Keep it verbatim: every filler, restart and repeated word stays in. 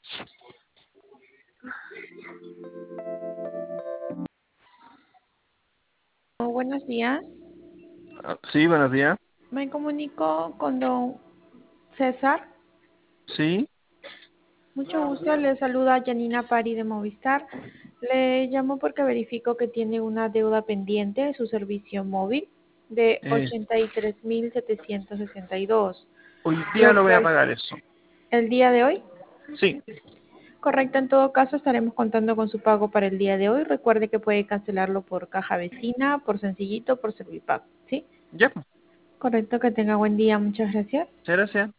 Oh, buenos días. Ah, sí, buenos días. Me comunico con don César. Sí, Mucho gusto. Le saluda Janina Pari de Movistar. Le llamo porque verifico que tiene una deuda pendiente de su servicio móvil de eh, ochenta y tres mil setecientos sesenta y dos, hoy día lo lo voy a cual pagar eso. el día de hoy. Sí, Correcto, en todo caso estaremos contando con su pago para el día de hoy. Recuerde que puede cancelarlo por caja vecina, por Sencillito, por Servipago, ¿sí? ya, pues. Correcto, que tenga buen día. Muchas gracias. Muchas gracias.